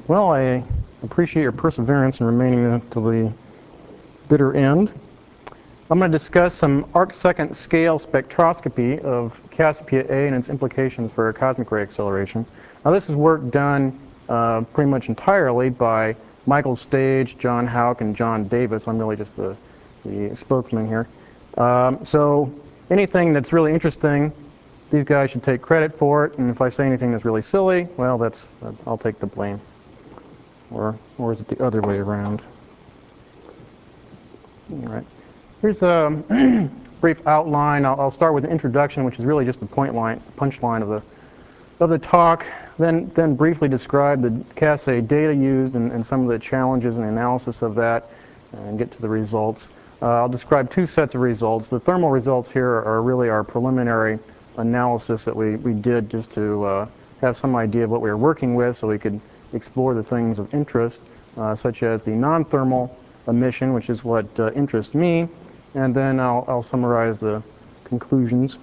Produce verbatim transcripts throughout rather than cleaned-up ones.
Well, I appreciate your perseverance in remaining to the bitter end. I'm going to discuss some arcsecond scale spectroscopy of Cassiopeia A and its implications for cosmic ray acceleration. Now, this is work done uh, pretty much entirely by Michael Stage, John Houck, and John Davis. I'm really just the, the spokesman here. Um, so anything that's really interesting, these guys should take credit for it, and if I say anything that's really silly, well, that's uh, I'll take the blame. Or, or is it the other way around? All right. Here's a brief outline. I'll, I'll start with an introduction, which is really just the point line, punchline of the of the talk. Then, then briefly describe the C A S A data used and, and some of the challenges and analysis of that, and get to the results. Uh, I'll describe two sets of results. The thermal results here are really our preliminary analysis that we, we did just to uh, have some idea of what we were working with, so we could explore the things of interest, uh, such as the non-thermal emission, which is what uh, interests me, and then I'll, I'll summarize the conclusions.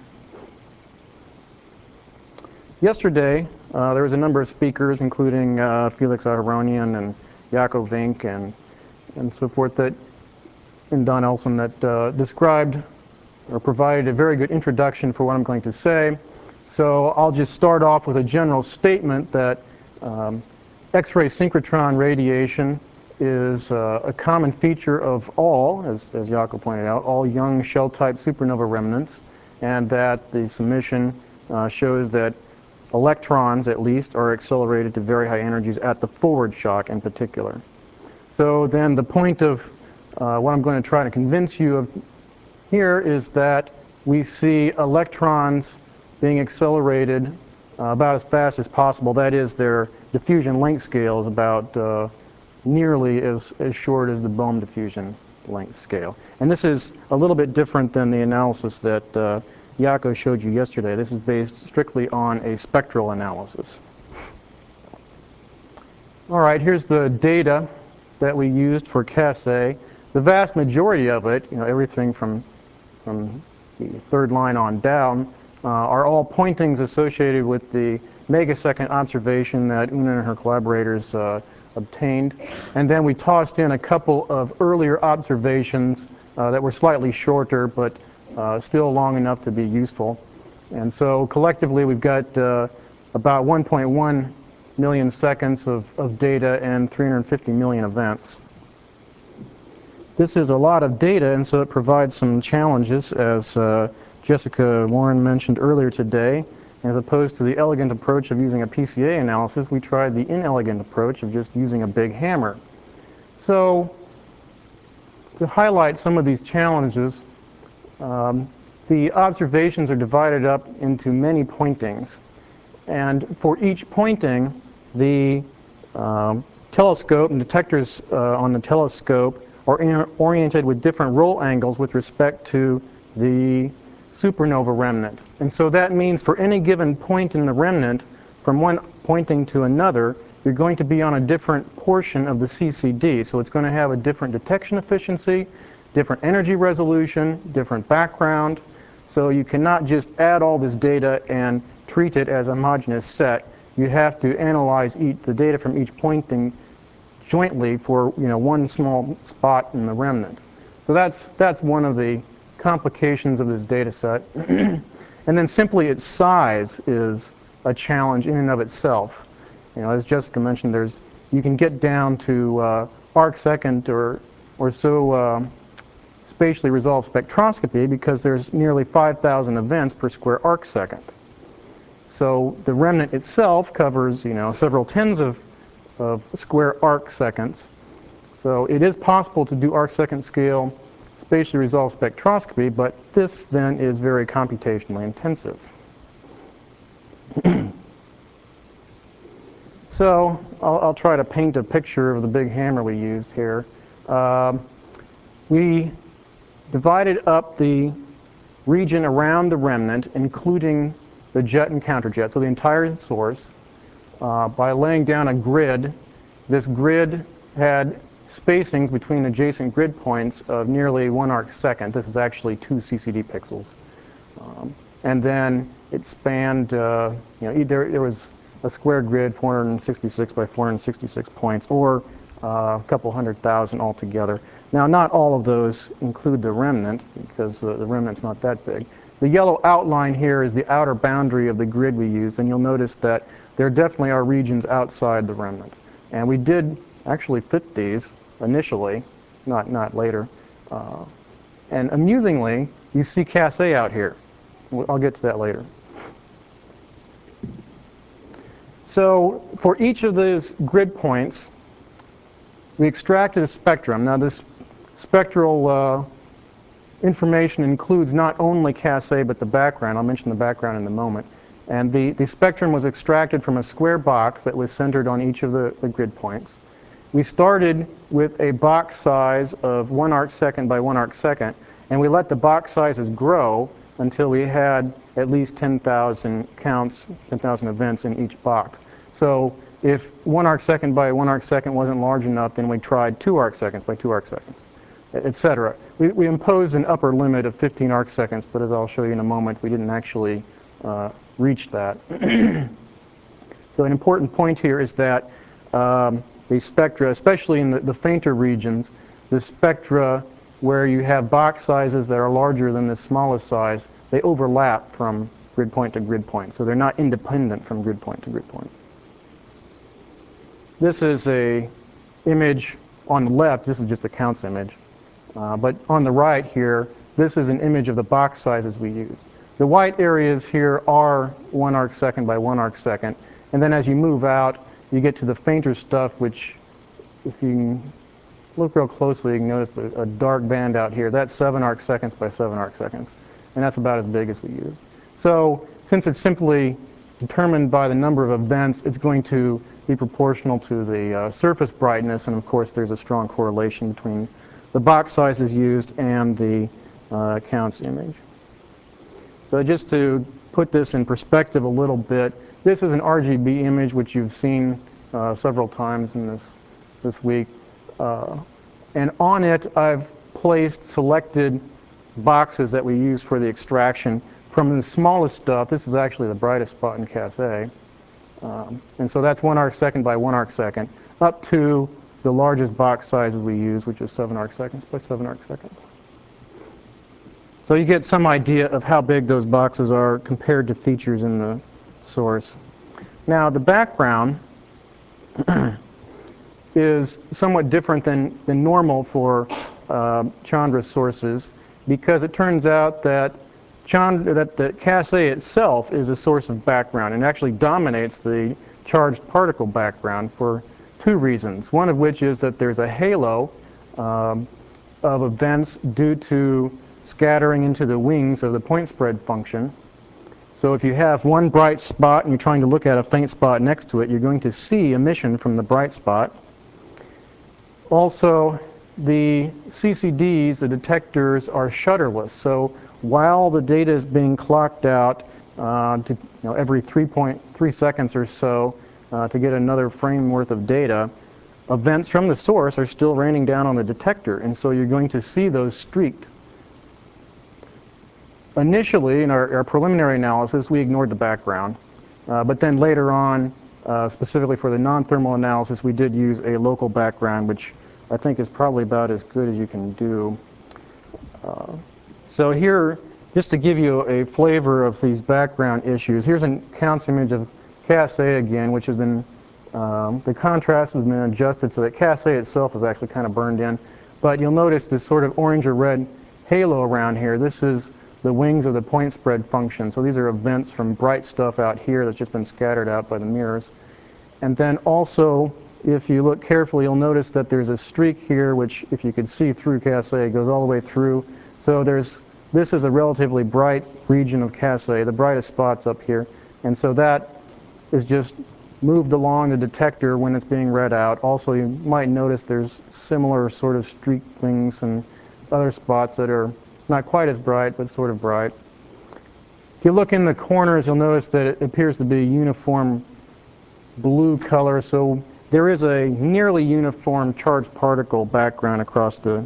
Yesterday, uh, there was a number of speakers, including uh, Felix Aharonian and Jaco Vink and, and so forth, that, and Don Elson, that uh, described or provided a very good introduction for what I'm going to say. So I'll just start off with a general statement that um, X-ray synchrotron radiation is uh, a common feature of all, as, as Jaco pointed out, all young shell-type supernova remnants, and that the submission uh, shows that electrons, at least, are accelerated to very high energies at the forward shock in particular. So then the point of uh, what I'm going to try to convince you of here is that we see electrons being accelerated uh, about as fast as possible. That is, their diffusion length scale is about uh, nearly as, as short as the Bohm diffusion length scale. And this is a little bit different than the analysis that uh, Jaco showed you yesterday. This is based strictly on a spectral analysis. All right, here's the data that we used for C A S A. The vast majority of it, you know, everything from, from the third line on down, uh, are all pointings associated with the megasecond observation that Una and her collaborators uh, obtained. And then we tossed in a couple of earlier observations uh, that were slightly shorter, but uh, still long enough to be useful. And so collectively we've got uh, about one point one million seconds of, of data and three hundred fifty million events. This is a lot of data, and so it provides some challenges, as uh, Jessica Warren mentioned earlier today. As opposed to the elegant approach of using a P C A analysis, we tried the inelegant approach of just using a big hammer. So, to highlight some of these challenges, um, the observations are divided up into many pointings. And for each pointing, the um, telescope and detectors uh, on the telescope are oriented with different roll angles with respect to the supernova remnant. And so that means for any given point in the remnant, from one pointing to another, you're going to be on a different portion of the C C D. So it's going to have a different detection efficiency, different energy resolution, different background. So you cannot just add all this data and treat it as a homogeneous set. You have to analyze each, the data from each pointing jointly for, you know, one small spot in the remnant. So that's, that's one of the complications of this data set. And then simply its size is a challenge in and of itself. You know, as Jessica mentioned, there's, you can get down to uh, arcsecond or, or so uh, spatially resolved spectroscopy because there's nearly five thousand events per square arcsecond. So the remnant itself covers, you know, several tens of, of square arcseconds. So it is possible to do arcsecond scale spatially resolved spectroscopy, but this then is very computationally intensive. So I'll, I'll try to paint a picture of the big hammer we used here. Um, we divided up the region around the remnant, including the jet and counterjet, so the entire source, uh, by laying down a grid. This grid had spacings between adjacent grid points of nearly one arc second. This is actually two C C D pixels. Um, and then it spanned, uh, you know, there, there was a square grid, four hundred sixty-six by four hundred sixty-six points, or uh, a couple hundred thousand altogether. Now, not all of those include the remnant, because the, the remnant's not that big. The yellow outline here is the outer boundary of the grid we used, and you'll notice that there definitely are regions outside the remnant. And we did actually fit these initially, not, not later. Uh, and amusingly, you see Cas A out here. I'll get to that later. So for each of those grid points, we extracted a spectrum. Now this spectral uh, information includes not only Cas A but the background. I'll mention the background in a moment. And the, the spectrum was extracted from a square box that was centered on each of the, the grid points. We started with a box size of one arc second by one arc second, and we let the box sizes grow until we had at least ten thousand counts, ten thousand events in each box. So if one arc second by one arc second wasn't large enough, then we tried two arc seconds by two arc seconds, et cetera. We, we imposed an upper limit of fifteen arc seconds, but as I'll show you in a moment, we didn't actually uh, reach that. So an important point here is that um, the spectra, especially in the, the fainter regions, the spectra where you have box sizes that are larger than the smallest size, they overlap from grid point to grid point. So they're not independent from grid point to grid point. This is a image on the left. This is just a counts image. Uh, but on the right here, this is an image of the box sizes we use. The white areas here are one arc second by one arc second. And then as you move out, you get to the fainter stuff, which if you look real closely, you can notice a, a dark band out here. That's seven arc seconds by seven arc seconds. And that's about as big as we use. So since it's simply determined by the number of events, it's going to be proportional to the uh, surface brightness. And of course, there's a strong correlation between the box sizes used and the uh, counts image. So just to put this in perspective a little bit, this is an R G B image which you've seen uh, several times in this, this week. Uh, and on it, I've placed selected boxes that we use for the extraction from the smallest stuff. This is actually the brightest spot in Cas A. Um, and so that's one arc second by one arc second, up to the largest box sizes we use, which is seven arc seconds by seven arc seconds. So you get some idea of how big those boxes are compared to features in the source. Now the background is somewhat different than, than normal for uh, Chandra sources, because it turns out that Chandra, that the Cas A itself is a source of background and actually dominates the charged particle background for two reasons. One of which is that there's a halo um, of events due to scattering into the wings of the point spread function. So if you have one bright spot and you're trying to look at a faint spot next to it, you're going to see emission from the bright spot. Also, the C C Ds, the detectors, are shutterless. So while the data is being clocked out uh, to, you know, every three point three seconds or so uh, to get another frame worth of data, events from the source are still raining down on the detector, and so you're going to see those streaked. Initially, in our, our preliminary analysis, we ignored the background, uh, but then later on, uh, specifically for the non-thermal analysis, we did use a local background, which I think is probably about as good as you can do. Uh, so here, just to give you a flavor of these background issues, here's a counts image of Cas A again, which has been, um, the contrast has been adjusted so that Cas A itself is actually kind of burned in. But you'll notice this sort of orange or red halo around here. This is the wings of the point spread function. So these are events from bright stuff out here that's just been scattered out by the mirrors. And then also, if you look carefully, you'll notice that there's a streak here, which if you could see through Cas A, goes all the way through. So there's, this is a relatively bright region of Cas A, the brightest spot's up here. And so that is just moved along the detector when it's being read out. Also, you might notice there's similar sort of streak things and other spots that are not quite as bright, but sort of bright. If you look in the corners, you'll notice that it appears to be uniform blue color. So there is a nearly uniform charged particle background across the...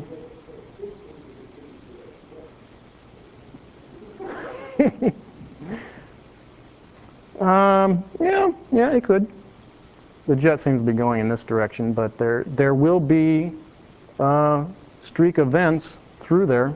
um, yeah, Yeah, it could. The jet seems to be going in this direction, but there there will be uh, streak events through there.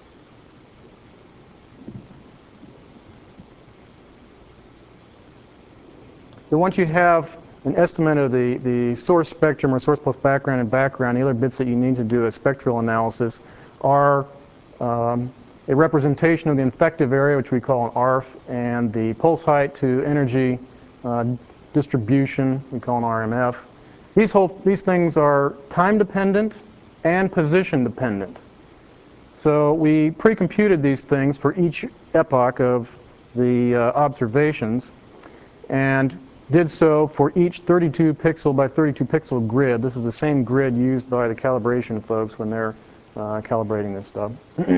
So once you have an estimate of the, the source spectrum or source plus background and background, the other bits that you need to do a spectral analysis are um, a representation of the effective area, which we call an A R F, and the pulse height to energy uh, distribution, we call an R M F. These, whole, these things are time dependent and position dependent. So we pre-computed these things for each epoch of the uh, observations and did so for each thirty-two pixel by thirty-two pixel grid. This is the same grid used by the calibration folks when they're uh, calibrating this stuff.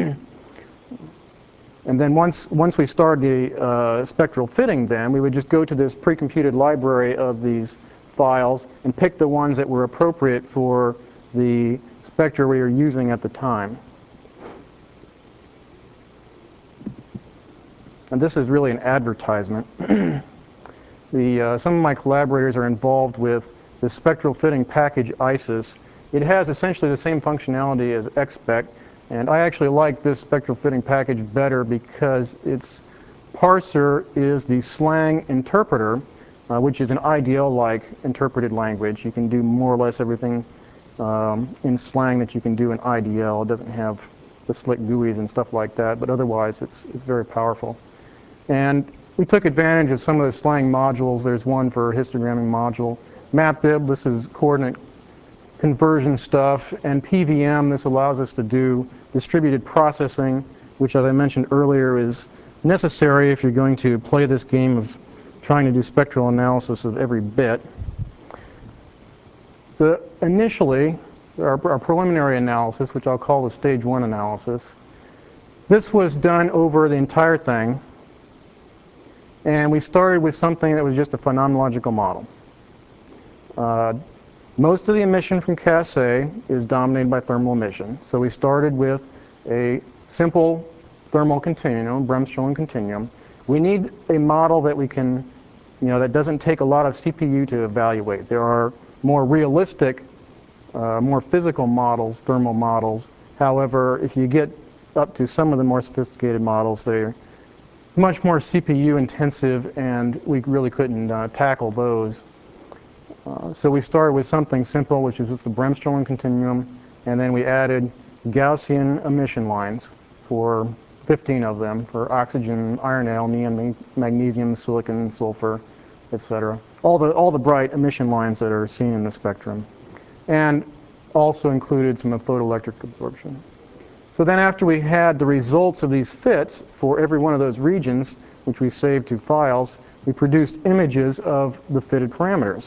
And then once, once we started the uh, spectral fitting, then we would just go to this pre-computed library of these files and pick the ones that were appropriate for the spectra we were using at the time. And this is really an advertisement. The, uh, some of my collaborators are involved with the spectral fitting package ISIS. It has essentially the same functionality as X spec, and I actually like this spectral fitting package better because its parser is the slang interpreter, uh, which is an I D L-like interpreted language. You can do more or less everything um, in slang that you can do in I D L. It doesn't have the slick G U Is and stuff like that, but otherwise it's, it's very powerful. And we took advantage of some of the slang modules. There's one for histogramming module. MapDib, this is coordinate conversion stuff. And P V M, this allows us to do distributed processing, which, as I mentioned earlier, is necessary if you're going to play this game of trying to do spectral analysis of every bit. So initially, our, our preliminary analysis, which I'll call the stage one analysis, this was done over the entire thing. And we started with something that was just a phenomenological model. Uh, most of the emission from C A S A is dominated by thermal emission. So we started with a simple thermal continuum, Bremsstrahlung continuum. We need a model that we can, you know, that doesn't take a lot of C P U to evaluate. There are more realistic, uh, more physical models, thermal models. However, if you get up to some of the more sophisticated models, they're much more C P U intensive, and we really couldn't uh, tackle those. Uh, so we started with something simple, which is just the Bremsstrahlung continuum, and then we added Gaussian emission lines for fifteen of them for oxygen, iron, Al, neon, magnesium, silicon, sulfur, et cetera. All the, all the bright emission lines that are seen in the spectrum. And also included some photoelectric absorption. So then after we had the results of these fits for every one of those regions, which we saved to files, we produced images of the fitted parameters.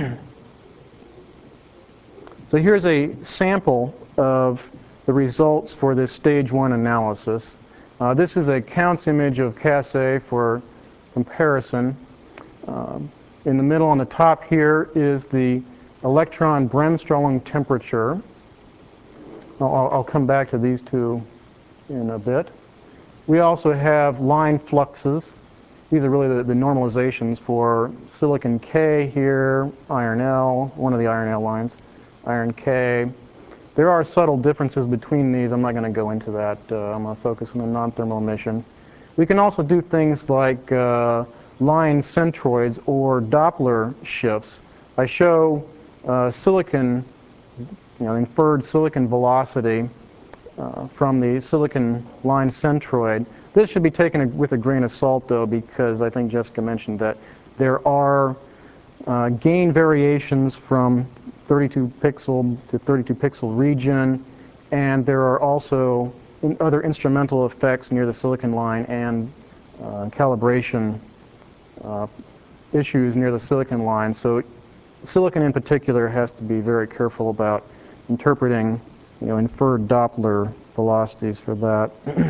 So here's a sample of the results for this stage one analysis. Uh, this is a counts image of C A S A for comparison. Um, in the middle on the top here is the electron Bremsstrahlung temperature. I'll, I'll come back to these two in a bit. We also have line fluxes. These are really the, the normalizations for silicon K here, iron L, one of the iron L lines, iron K. There are subtle differences between these. I'm not going to go into that. Uh, I'm going to focus on the non-thermal emission. We can also do things like uh, line centroids or Doppler shifts. I show uh, silicon You know, inferred silicon velocity uh, from the silicon line centroid. This should be taken with a grain of salt, though, because I think Jessica mentioned that there are uh, gain variations from thirty-two pixel to thirty-two pixel region, and there are also in other instrumental effects near the silicon line and uh, calibration uh, issues near the silicon line. So silicon in particular has to be very careful about interpreting, you know, inferred Doppler velocities for that.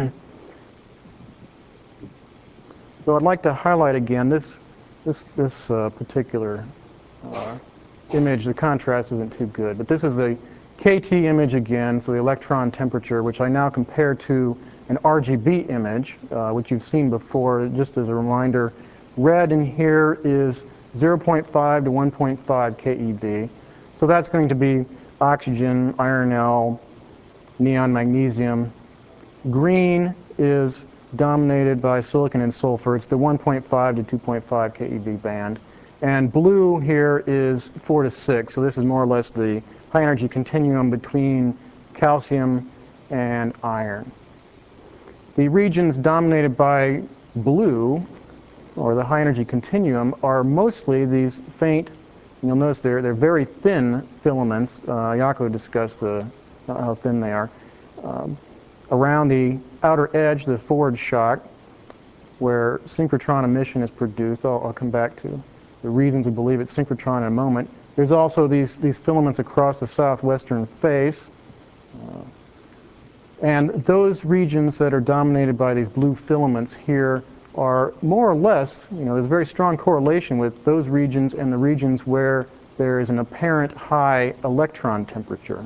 So I'd like to highlight again this this this uh, particular uh, image. The contrast isn't too good, but this is the K T image again, so the electron temperature, which I now compare to an R G B image, uh, which you've seen before. Just as a reminder, red in here is zero point five to one point five keV. So that's going to be oxygen, iron L, neon magnesium. Green is dominated by silicon and sulfur. It's the one point five to two point five keV band. And blue here is four to six. So this is more or less the high energy continuum between calcium and iron. The regions dominated by blue, or the high energy continuum, are mostly these faint, you'll notice they're, they're very thin filaments. Uh, Jaakko discussed the, uh, how thin they are. Um, around the outer edge, the forward shock, where synchrotron emission is produced. I'll, I'll come back to the reasons we believe it's synchrotron in a moment. There's also these, these filaments across the southwestern face. Uh, and those regions that are dominated by these blue filaments here are more or less, you know, there's a very strong correlation with those regions and the regions where there is an apparent high electron temperature.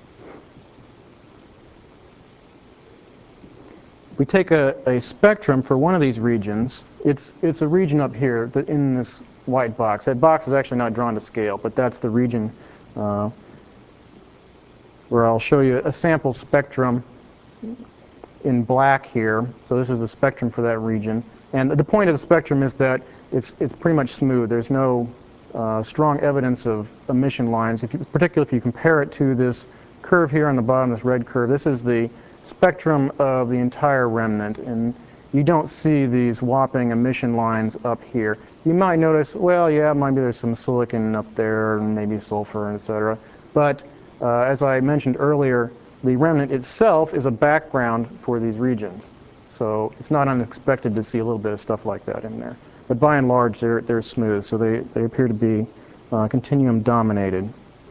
We take a, a spectrum for one of these regions. It's, it's a region up here that in this white box. That box is actually not drawn to scale, but that's the region uh, where I'll show you a sample spectrum in black here. So this is the spectrum for that region. And the point of the spectrum is that it's, it's pretty much smooth. There's no uh, strong evidence of emission lines, if you, particularly if you compare it to this curve here on the bottom, this red curve. This is the spectrum of the entire remnant, and you don't see these whopping emission lines up here. You might notice, well, yeah, maybe there's some silicon up there, and maybe sulfur, et cetera. But uh, as I mentioned earlier, the remnant itself is a background for these regions. So it's not unexpected to see a little bit of stuff like that in there. But by and large, they're, they're smooth, so they, they appear to be uh, continuum dominated.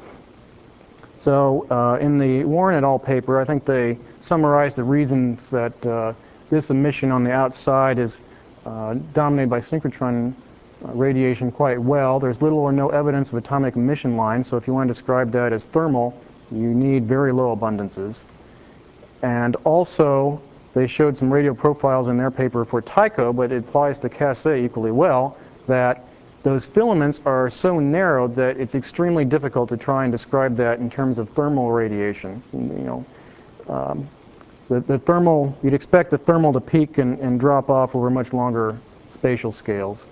So uh, in the Warren et al. Paper, I think they summarized the reasons that uh, this emission on the outside is uh, dominated by synchrotron radiation quite well. There's little or no evidence of atomic emission lines, so if you want to describe that as thermal, you need very low abundances. And also, they showed some radio profiles in their paper for Tycho, but it applies to Cas-A equally well, that those filaments are so narrow that it's extremely difficult to try and describe that in terms of thermal radiation. You know, um, the, the thermal, you'd expect the thermal to peak and, and drop off over much longer spatial scales.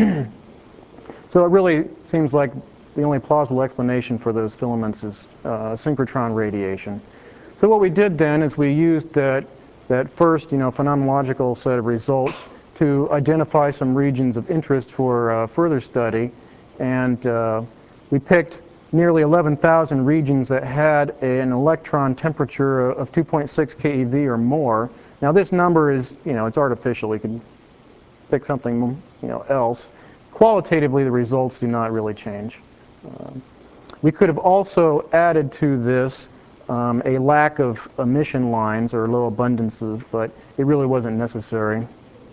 So it really seems like the only plausible explanation for those filaments is uh, synchrotron radiation. So what we did then is we used that, that first, you know, phenomenological set of results to identify some regions of interest for uh, further study, and uh, we picked nearly eleven thousand regions that had a, an electron temperature of two point six keV or more. Now this number is, you know, it's artificial. We could pick something, you know, else. Qualitatively, the results do not really change. Um, we could have also added to this um, a lack of emission lines or low abundances, but it really wasn't necessary.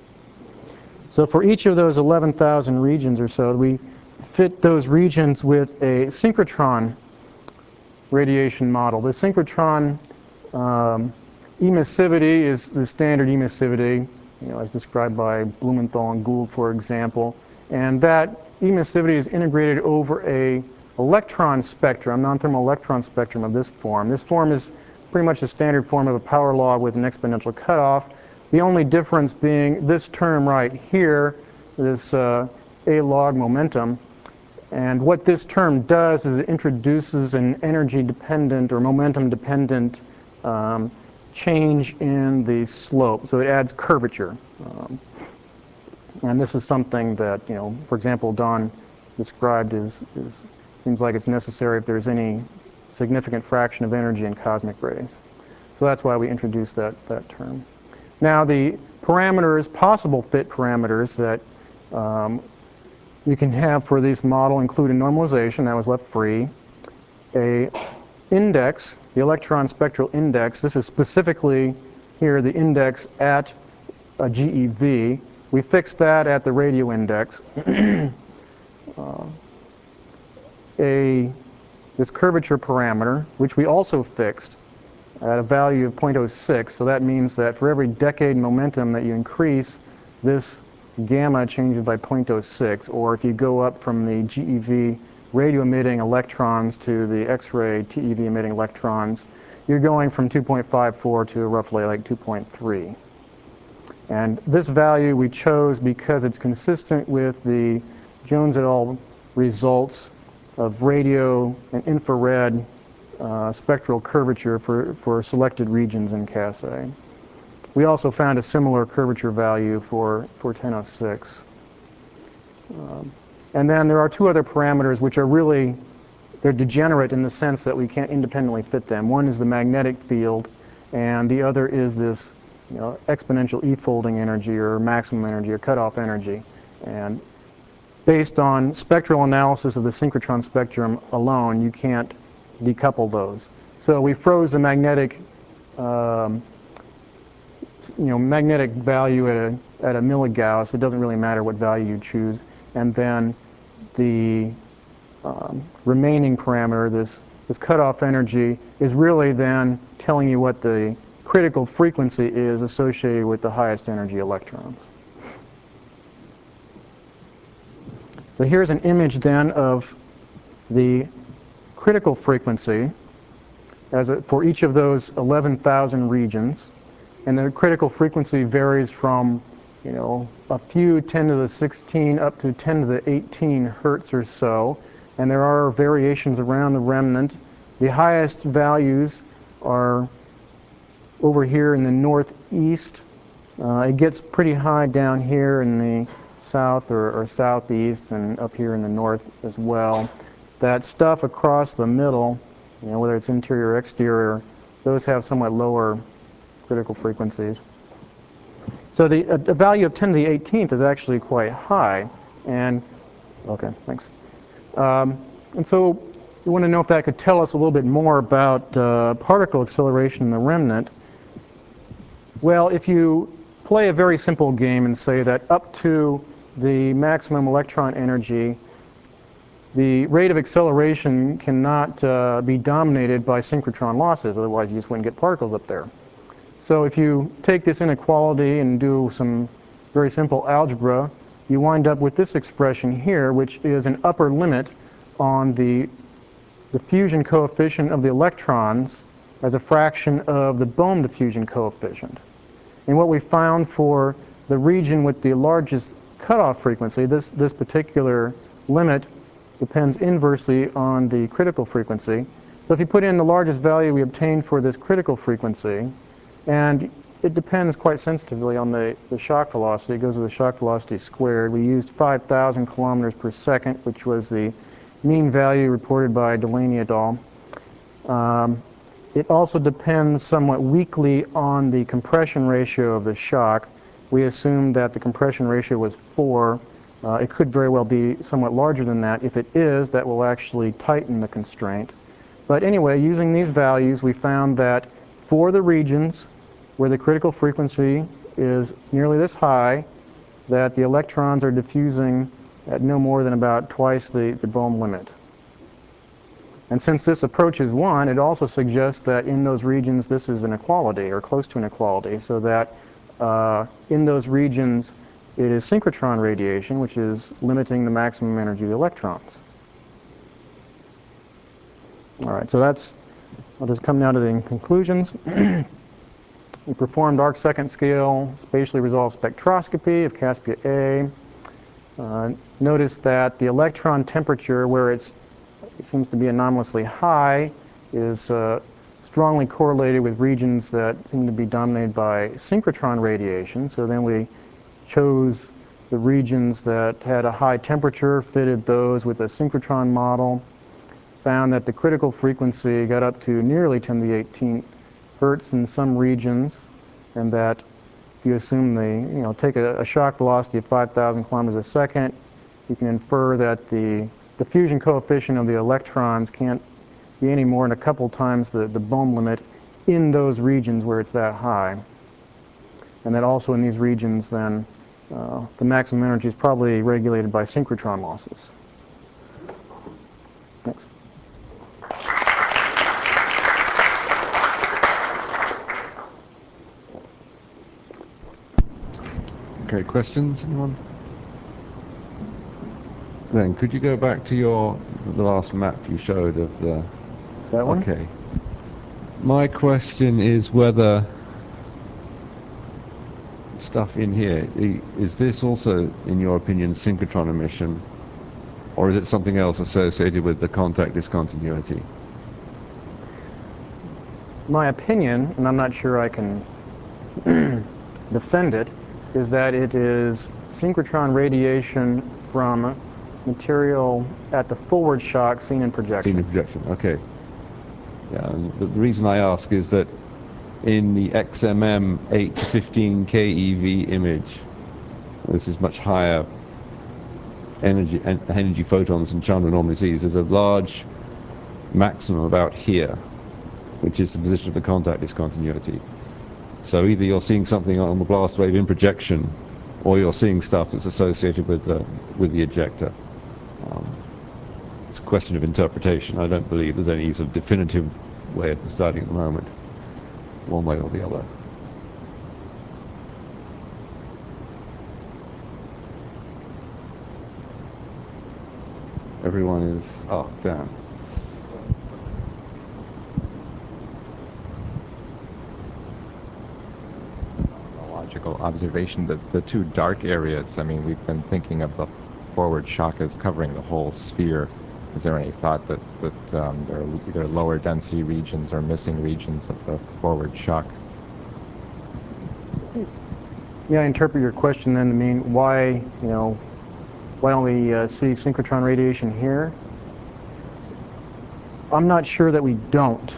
So for each of those eleven thousand regions or so, we fit those regions with a synchrotron radiation model. The synchrotron um, emissivity is the standard emissivity, you know, as described by Blumenthal and Gould, for example. And that emissivity is integrated over a electron spectrum, non-thermal electron spectrum of this form. This form is pretty much a standard form of a power law with an exponential cutoff. The only difference being this term right here, this uh, A log momentum. And what this term does is it introduces an energy-dependent or momentum-dependent um, change in the slope. So it adds curvature. Um, and this is something that, you know, for example, Don described as, as seems like it's necessary if there's any significant fraction of energy in cosmic rays. So that's why we introduced that, that term. Now the parameters, possible fit parameters that um, you can have for this model include a normalization that was left free, a index, the electron spectral index. This is specifically here the index at a G E V. We fixed that at the radio index. uh, a this curvature parameter, which we also fixed at a value of zero point zero six. So that means that for every decade momentum that you increase this gamma changes by zero point zero six, or if you go up from the G E V radio-emitting electrons to the X-ray T E V emitting electrons, you're going from two point five four to roughly like two point three. And this value we chose because it's consistent with the Jones et al. Results of radio and infrared uh, spectral curvature for, for selected regions in C A S A. We also found a similar curvature value for, for ten oh six. Um, and then there are two other parameters which are really, they're degenerate in the sense that we can't independently fit them. One is the magnetic field, and the other is this you know, exponential E-folding energy or maximum energy or cutoff energy. And based on spectral analysis of the synchrotron spectrum alone, you can't decouple those. So we froze the magnetic, um, you know, magnetic value at a, at a milligauss. It doesn't really matter what value you choose. And then the um, remaining parameter, this, this cutoff energy, is really then telling you what the critical frequency is associated with the highest energy electrons. So here's an image then of the critical frequency as a, for each of those eleven thousand regions. And the critical frequency varies from, you know, a few ten to the sixteen up to ten to the eighteen hertz or so. And there are variations around the remnant. The highest values are over here in the northeast. Uh, it gets pretty high down here in the south or, or southeast, and up here in the north as well. That stuff across the middle, you know, whether it's interior or exterior, those have somewhat lower critical frequencies. So the a, a value of ten to the eighteenth is actually quite high. And okay, thanks. Um, and so we want to know if that could tell us a little bit more about uh, particle acceleration in the remnant. Well, if you play a very simple game and say that up to the maximum electron energy, the rate of acceleration cannot uh, be dominated by synchrotron losses, otherwise you just wouldn't get particles up there. So if you take this inequality and do some very simple algebra, you wind up with this expression here, which is an upper limit on the, the diffusion coefficient of the electrons as a fraction of the Bohm diffusion coefficient. And what we found for the region with the largest cutoff frequency, this, this particular limit depends inversely on the critical frequency. So if you put in the largest value we obtained for this critical frequency, and it depends quite sensitively on the, the shock velocity, it goes with the shock velocity squared. We used five thousand kilometers per second, which was the mean value reported by Delaney et al. Um, it also depends somewhat weakly on the compression ratio of the shock. We assumed that the compression ratio was four. Uh, it could very well be somewhat larger than that. If it is, that will actually tighten the constraint. But anyway, using these values, we found that for the regions where the critical frequency is nearly this high, that the electrons are diffusing at no more than about twice the, the Bohm limit. And since this approaches one, it also suggests that in those regions this is an equality, or close to an equality, so that uh, in those regions it is synchrotron radiation, which is limiting the maximum energy of the electrons. All right, so that's, I'll just come now to the conclusions. We performed arc-second scale spatially resolved spectroscopy of Caspia A. Uh, notice that the electron temperature, where it's, it seems to be anomalously high, is uh, strongly correlated with regions that seem to be dominated by synchrotron radiation. So then we chose the regions that had a high temperature, fitted those with a synchrotron model, found that the critical frequency got up to nearly ten to the eighteenth hertz in some regions, and that if you assume the, you know, take a, a shock velocity of five thousand kilometers a second, you can infer that the diffusion coefficient of the electrons can't be any more than a couple times the, the Bohm limit in those regions where it's that high. And that also in these regions then uh, the maximum energy is probably regulated by synchrotron losses. Next. Okay, questions, anyone? Then, could you go back to your, the last map you showed of the... That one? Okay. My question is whether stuff in here, is this also, in your opinion, synchrotron emission, or is it something else associated with the contact discontinuity? My opinion, and I'm not sure I can defend it, is that it is synchrotron radiation from material at the forward shock seen in projection. Seen in projection, okay. Yeah, and the reason I ask is that in the X M M eight to fifteen K E V image, this is much higher energy energy photons than Chandra normally sees. There's a large maximum about here, which is the position of the contact discontinuity. So either you're seeing something on the blast wave in projection, or you're seeing stuff that's associated with the with the ejector. Um, it's a question of interpretation. I don't believe there's any sort of definitive way of deciding at the moment, one way or the other. Everyone is, oh, Dan. Logical observation that the two dark areas, I mean, we've been thinking of the forward shock as covering the whole sphere. Is there any thought that, that um, there are either lower density regions or missing regions of the forward shock? Yeah, I interpret your question then to mean why, you know, why don't we uh, see synchrotron radiation here? I'm not sure that we don't.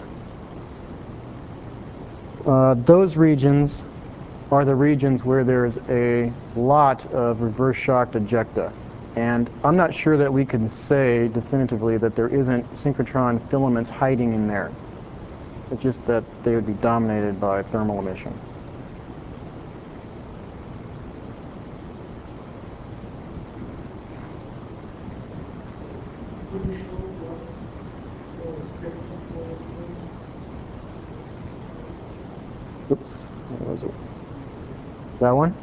Uh, those regions are the regions where there's a lot of reverse shocked ejecta. And I'm not sure that we can say definitively that there isn't synchrotron filaments hiding in there. It's just that they would be dominated by thermal emission. Oops, what was it? That one?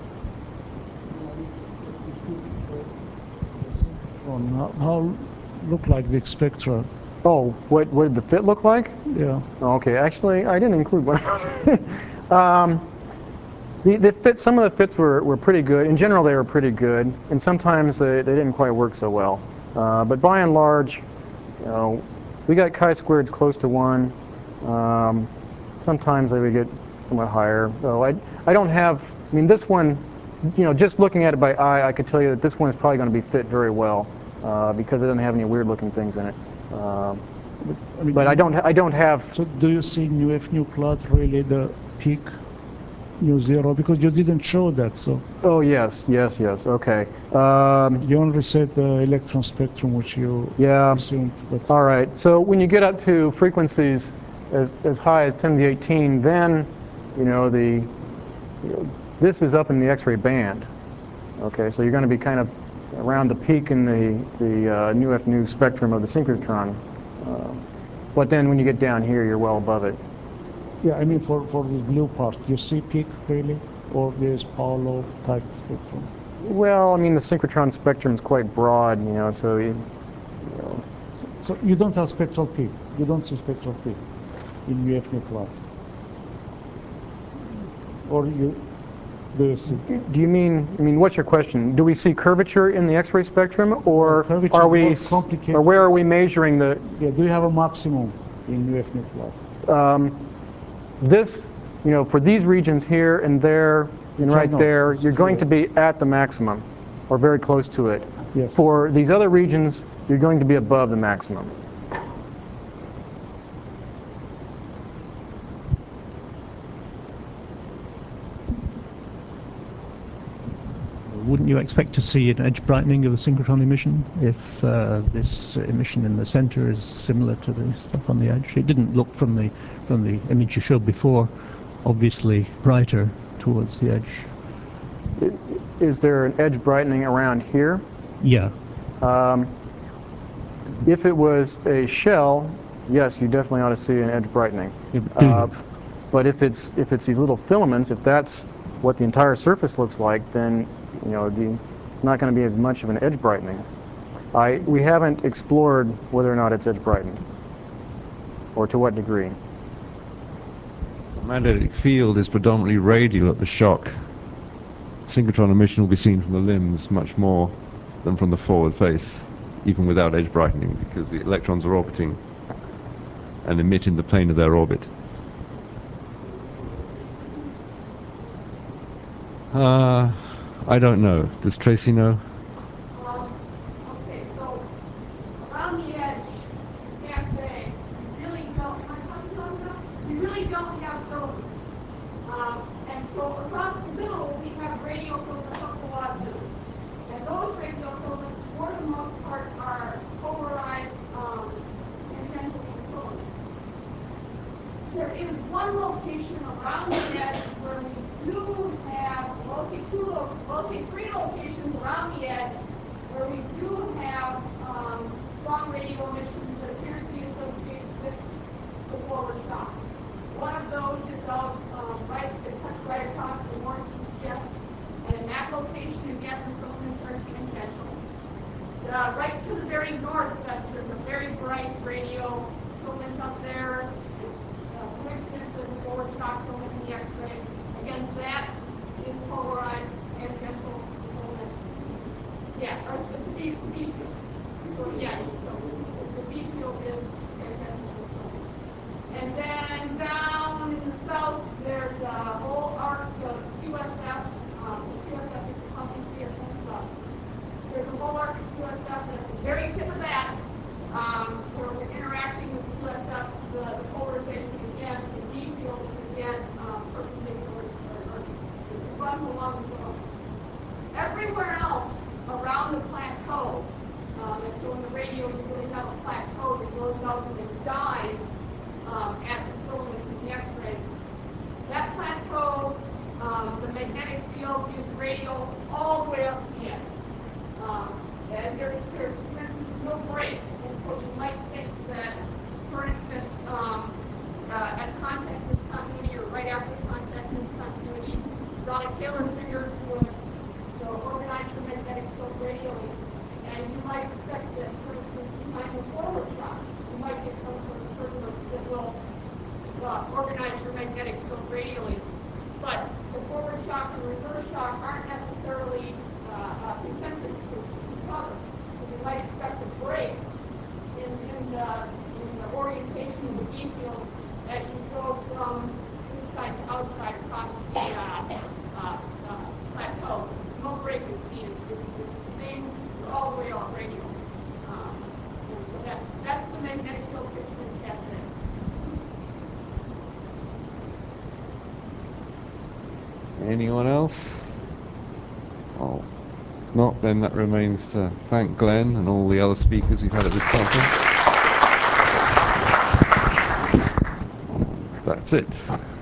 How, how look like the spectra? Oh, what, what did the fit look like? Yeah. Okay, actually, I didn't include one of those. um, the, the fit, some of the fits were, were pretty good. In general, they were pretty good, and sometimes they, they didn't quite work so well. Uh, but by and large, you know, we got chi-squareds close to one. Um, sometimes they would get somewhat higher. So I, I don't have, I mean, this one, you know, just looking at it by eye, I could tell you that this one is probably going to be fit very well uh, because it doesn't have any weird-looking things in it. Um, But I, mean, but I don't, I don't have. So do you see nu F nu plot really the peak nu zero, because you didn't show that? So. Oh yes, yes, yes. Okay. Um, you only said the electron spectrum, which you yeah. assumed. But all right. So when you get up to frequencies as as high as ten to the eighteen, then you know the you know, this is up in the X-ray band. Okay, so you're going to be kind of around the peak in the the uh, nu F nu spectrum of the synchrotron. Uh, but then when you get down here, you're well above it. Yeah, I mean for for the blue part, you see peak really, or there's Paulo type spectrum? Well, I mean the synchrotron spectrum is quite broad, you know, so you, you know. So you don't have spectral peak. You don't see spectral peak in nu F nu plot, or you. Do you see? Do you mean? I mean, what's your question? Do we see curvature in the X-ray spectrum, or no, are we, or where are we measuring the? Yeah. Do you have a maximum in nu F nu plot? Um, this, you know, for these regions here and there and right no, there, you're going to be at the maximum, or very close to it. Yes. For these other regions, you're going to be above the maximum. Wouldn't you expect to see an edge brightening of the synchrotron emission if uh, this emission in the center is similar to the stuff on the edge? It didn't look from the from the image you showed before, obviously brighter towards the edge. Is there an edge brightening around here? Yeah. Um, if it was a shell, yes, you definitely ought to see an edge brightening. Uh, but if it's if it's these little filaments, if that's what the entire surface looks like, then you know the not going to be as much of an edge brightening. I we haven't explored whether or not it's edge brightened, or to what degree. The magnetic field is predominantly radial at the shock. Synchrotron emission will be seen from the limbs much more than from the forward face, even without edge brightening, because the electrons are orbiting and emit in the plane of their orbit. Uh, I don't know. Does Tracy know? Um, okay, so around the edge, you can't say, you really don't, am I talking about that? You really don't have filaments. Um, and so across the middle, we have radial filaments up the wazoo. And those radial filaments, for the most part, are polarized um, tangential filaments. There is one location around the edge where we do have, well, okay, two, lo well, okay, three locations around the edge where we do have um, strong radio emissions that appears to be associated with the forward shock. One of those is out um, right, it cuts right across the northeast jet, and in that location, again, the filaments are tangential. Uh, right to the very north, that's, there's a very bright radio filament up there. Coincidence with the forward shock filament in the X-ray. Again, that is polarized tangential filament. Yeah, or the B, B field. So yeah, so the B field is tangential filament. And then down in the south, there's a whole arc of Q S F. Um, Q S F is the company three or stuff. There's a whole arc of Q S F, and at the very tip of that, um, where we're interacting with Q S F, the, the polarization again, the D field is again um, perpendicular, or, or it runs along the zone. Everywhere else around the plateau, um, and so in the radio you really have a plateau that goes out and dies um, at the filaments in the X-ray. That plateau, um, the magnetic field is radial all the way up to the edge. Um, and there's, there's, for instance, no break. And so you might think that, for instance, um, uh, at contact discontinuity or right after contact discontinuity, Raleigh-Taylor figures would so organize the magnetic field radially. And you might expect that, for instance, behind the forward shock, you might get some sort of turbulence that will uh, organize your magnetic field radially. But the forward shock and reverse shock aren't necessarily uh, uh, concentric to each other. So you might expect a break in, in, the, in the orientation of the B field as you go from inside to outside across the uh, uh, uh, plateau. No break is seen. It's, it's, it's the same, you're all the way off radial. Um, and so that's, that's the magnetic field picture in Cat six. Anyone else? Oh, not, then that remains to thank Glenn and all the other speakers we've had at this conference. That's it.